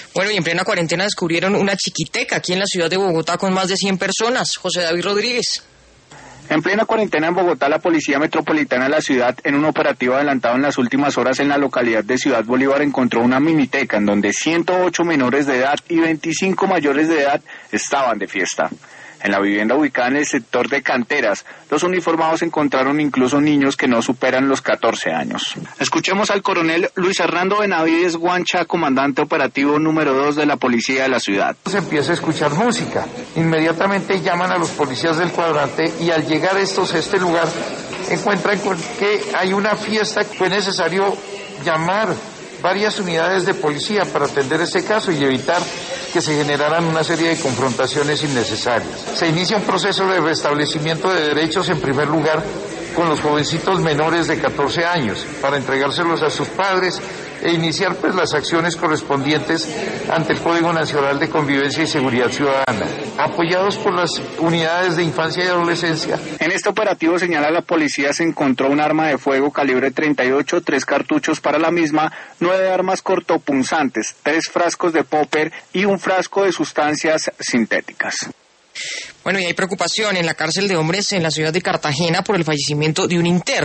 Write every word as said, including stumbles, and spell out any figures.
Bueno, y en plena cuarentena descubrieron una chiquiteca aquí en la ciudad de Bogotá con más de cien personas. José David Rodríguez. En plena cuarentena en Bogotá, la Policía Metropolitana de la ciudad, en un operativo adelantado en las últimas horas en la localidad de Ciudad Bolívar, encontró una miniteca en donde ciento ocho menores de edad y veinticinco mayores de edad estaban de fiesta. En la vivienda ubicada en el sector de Canteras, los uniformados encontraron incluso niños que no superan los catorce años. Escuchemos al coronel Luis Hernando Benavides Guancha, comandante operativo número dos de la Policía de la ciudad. Se empieza a escuchar música. Inmediatamente llaman a los policías del cuadrante y al llegar estos a este lugar encuentran que hay una fiesta. Fue necesario llamar varias unidades de policía para atender este caso y evitar que se generaran una serie de confrontaciones innecesarias. Se inicia un proceso de restablecimiento de derechos, en primer lugar, con los jovencitos menores de catorce años, para entregárselos a sus padres e iniciar pues las acciones correspondientes ante el Código Nacional de Convivencia y Seguridad Ciudadana, apoyados por las unidades de infancia y adolescencia. En este operativo, señala la policía, se encontró un arma de fuego calibre treinta y ocho, tres cartuchos para la misma, nueve armas cortopunzantes, tres frascos de popper y un frasco de sustancias sintéticas. Bueno, y hay preocupación en la cárcel de hombres en la ciudad de Cartagena por el fallecimiento de un interno.